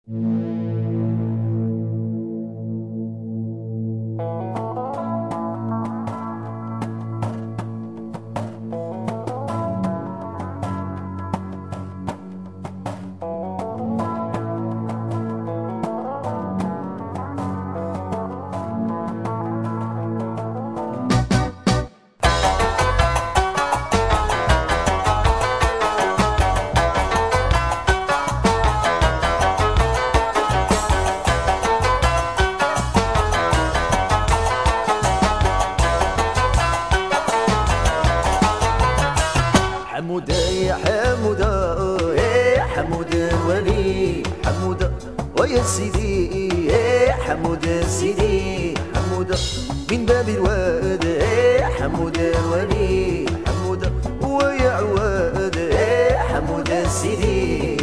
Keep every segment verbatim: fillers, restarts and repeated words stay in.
حمودة يا حمودة يا حمودة الولي حمودة ويا سيدي يا حمودة سيدي حمودة من باب الواد يا حمودة الولي حمودة ويا عواد يا حمودة سيدي.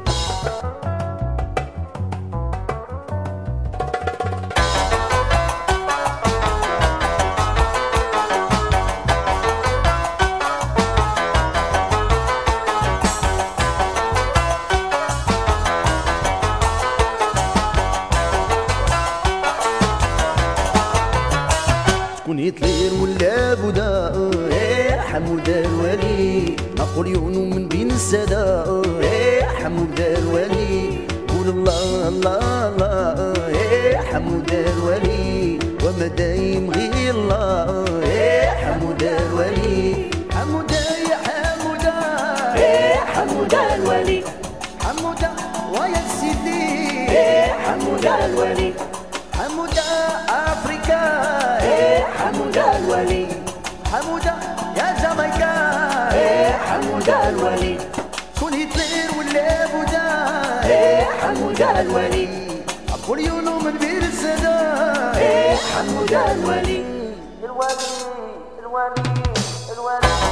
شكون هتلر ولا بودا يا حمودة الولي نابليون من بين السادة يا حمودة الولي قول الله الله الله يا حمودة الولي وما دايم غير الله يا حمودة الولي. حمودة يا حمودة يا حمودة الولي حمودة ويا سيدي يا حمودة الولي حمودة أفريكا يا حمودة الولي حمودة يا جامايكا يا حمودة الولي شكون هتلر ولا بودا يا حمودة الولي نابليون من بين السادة يا حمودة الولي الولي الولي الولي